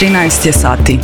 13 je sati.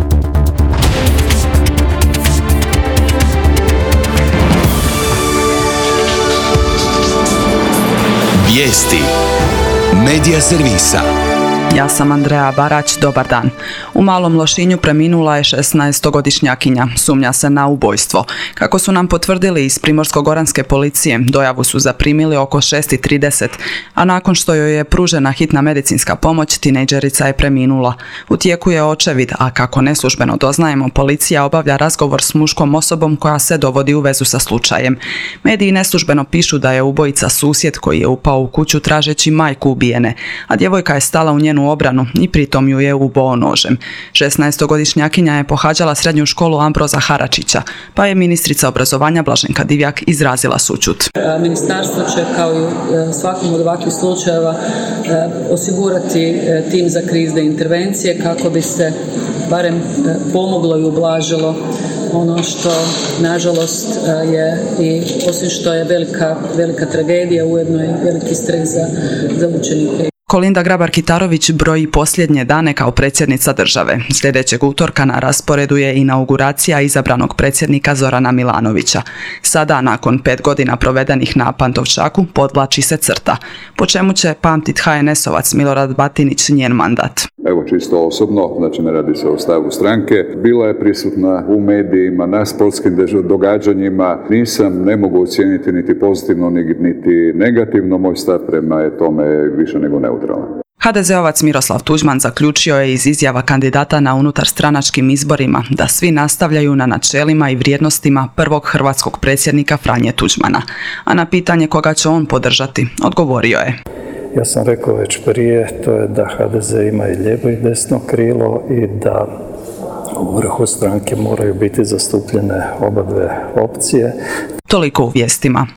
Vijesti Medija servisa. Ja sam Andreja Barać, dobar dan. U Malom Lošinju preminula je 16-godišnjakinja, sumnja se na ubojstvo. Kako su nam potvrdili iz Primorsko-goranske policije, dojavu su zaprimili oko 6:30, a nakon što joj je pružena hitna medicinska pomoć, tinejdžerica je preminula. U tijeku je očevid, a kako neslužbeno doznajemo, policija obavlja razgovor s muškom osobom koja se dovodi u vezu sa slučajem. Mediji neslužbeno pišu da je ubojica susjed koji je upao u kuću tražeći majku ubijene, a djevojka je stala u njenu obranu i pritom ju je uboo nožem. 16-godišnjakinja je pohađala srednju školu Ambroza Haračića, pa je ministrica obrazovanja Blaženka Divjak izrazila sućut. Ministarstvo će kao i u svakom od ovakvih slučajeva osigurati tim za krizne intervencije kako bi se barem pomoglo i ublažilo ono što nažalost je i osim što je velika tragedija, ujedno je veliki stres za učenike. Kolinda Grabar-Kitarović broji posljednje dane kao predsjednica države. Sljedećeg utorka na rasporedu je inauguracija izabranog predsjednika Zorana Milanovića. Sada, nakon 5 godina provedenih na Pantovčaku, podvlači se crta. Po čemu će pamtit HNS-ovac Milorad Batinić njen mandat? Evo čisto osobno, znači ne radi se o stavu stranke, bila je prisutna u medijima, na sportskim događanjima, ne mogu ocijeniti niti pozitivno niti negativno, moj stav prema tome je više nego neutralan. HDZ-ovac Miroslav Tuđman zaključio je iz izjava kandidata na unutarstranačkim izborima da svi nastavljaju na načelima i vrijednostima prvog hrvatskog predsjednika Franje Tuđmana. A na pitanje koga će on podržati, odgovorio je: Ja sam rekao već prije, to je da HDZ ima i lijevo i desno krilo i da u vrhu stranke moraju biti zastupljene oba dve opcije. Toliko u vijestima.